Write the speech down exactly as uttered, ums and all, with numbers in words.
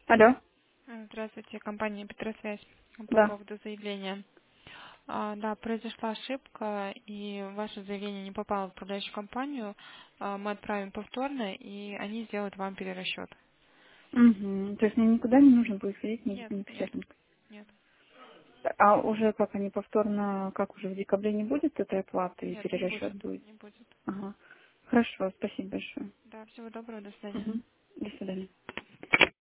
Алло, А, Здравствуйте, компания Петросвязь по да. поводу заявления. А, Да, произошла ошибка, и ваше заявление не попало в управляющую компанию. А, Мы отправим повторно, и они сделают вам перерасчет. Угу. То есть мне никуда не нужно будет ходить, ни Нет, ни нет, писать никуда. нет, А уже как они повторно, как уже в декабре не будет этой оплаты и нет, не перерасчет будет, будет? не будет. Ага. Хорошо, спасибо большое. Да, всего доброго, до свидания. Угу. До свидания.